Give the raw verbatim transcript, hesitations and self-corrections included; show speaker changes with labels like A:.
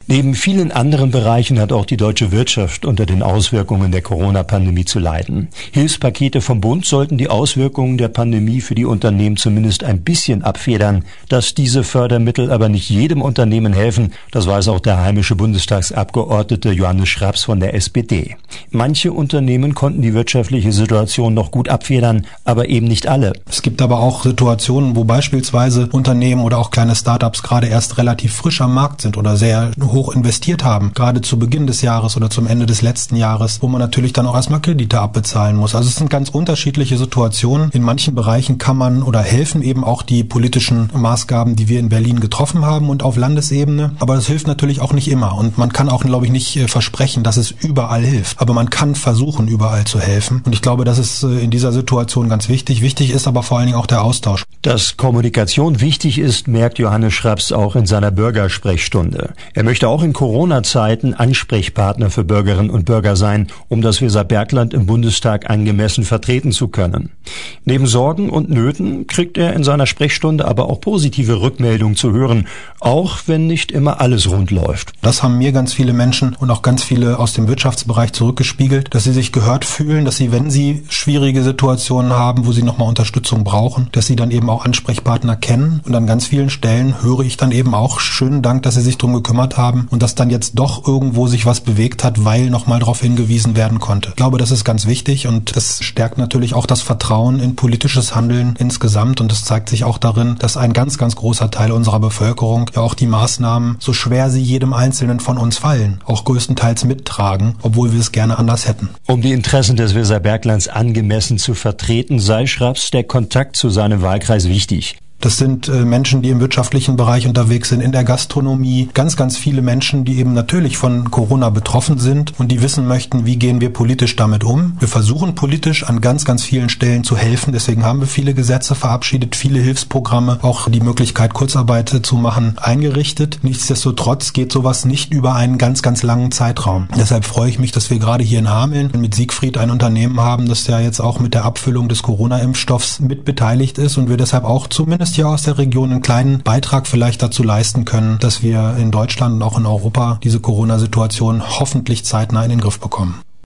A: Neben vielen anderen Bereichen hat auch die deutsche Wirtschaft unter den Auswirkungen der Corona-Pandemie zu leiden. Hilfspakete vom Bund sollten die Auswirkungen der Pandemie für die Unternehmen zumindest ein bisschen abfedern. Dass diese Fördermittel aber nicht jedem Unternehmen helfen, das weiß auch der heimische Bundestagsabgeordnete Johannes Schraps von der S P D. Manche Unternehmen konnten die wirtschaftliche Situation noch gut abfedern, aber eben nicht alle.
B: Es gibt aber auch Situationen, wo beispielsweise Unternehmen oder auch kleine Startups gerade erst relativ frisch am Markt sind oder sehr hoch investiert haben, gerade zu Beginn des Jahres oder zum Ende des letzten Jahres, wo man natürlich dann auch erstmal Kredite abbezahlen muss. Also es sind ganz unterschiedliche Situationen. In manchen Bereichen kann man oder helfen eben auch die politischen Maßgaben, die wir in Berlin getroffen haben und auf Landesebene. Aber das hilft natürlich auch nicht immer. Und man kann auch, glaube ich, nicht versprechen, dass es überall hilft. Aber man kann versuchen, überall zu helfen. Und ich glaube, das ist in dieser Situation ganz wichtig. Wichtig ist aber vor allen Dingen auch der Austausch.
A: Dass Kommunikation wichtig ist, merkt Johannes Schraps auch in seiner Bürgersprechstunde. Er möchte auch in Corona-Zeiten Ansprechpartner für Bürgerinnen und Bürger sein, um das Weserbergland im Bundestag angemessen vertreten zu können. Neben Sorgen und Nöten kriegt er in seiner Sprechstunde aber auch positive Rückmeldungen zu hören, auch wenn nicht immer alles rund läuft.
B: Das haben mir ganz viele Menschen und auch ganz viele aus dem Wirtschaftsbereich zurückgespiegelt, dass sie sich gehört fühlen, dass sie, wenn sie schwierige Situationen haben, wo sie nochmal Unterstützung brauchen, dass sie dann eben auch Ansprechpartner kennen. Und an ganz vielen Stellen höre ich dann eben auch schönen Dank, dass sie sich drum gekümmert haben und dass dann jetzt doch irgendwo sich was bewegt hat, weil nochmal darauf hingewiesen werden konnte. Ich glaube, das ist ganz wichtig und das stärkt natürlich auch das Vertrauen in politisches Handeln insgesamt und das zeigt sich auch darin, dass ein ganz, ganz großer Teil unserer Bevölkerung ja auch die Maßnahmen, so schwer sie jedem Einzelnen von uns fallen, auch größtenteils mittragen, obwohl wir es gerne anders hätten.
A: Um die Interessen des Weserberglands angemessen zu vertreten, sei Schraps der Kontakt zu seinem Wahlkreis wichtig.
B: Das sind äh, Menschen, die im wirtschaftlichen Bereich unterwegs sind, in der Gastronomie. Ganz, ganz viele Menschen, die eben natürlich von Corona betroffen sind und die wissen möchten, wie gehen wir politisch damit um. Wir versuchen politisch an ganz, ganz vielen Stellen zu helfen. Deswegen haben wir viele Gesetze verabschiedet, viele Hilfsprogramme, auch die Möglichkeit, Kurzarbeit zu machen, eingerichtet. Nichtsdestotrotz geht sowas nicht über einen ganz, ganz langen Zeitraum. Deshalb freue ich mich, dass wir gerade hier in Hameln mit Siegfried ein Unternehmen haben, das ja jetzt auch mit der Abfüllung des Corona-Impfstoffs mit beteiligt ist und wir deshalb auch zumindest hier aus der Region einen kleinen Beitrag vielleicht dazu leisten können, dass wir in Deutschland und auch in Europa diese Corona-Situation hoffentlich zeitnah in den Griff bekommen.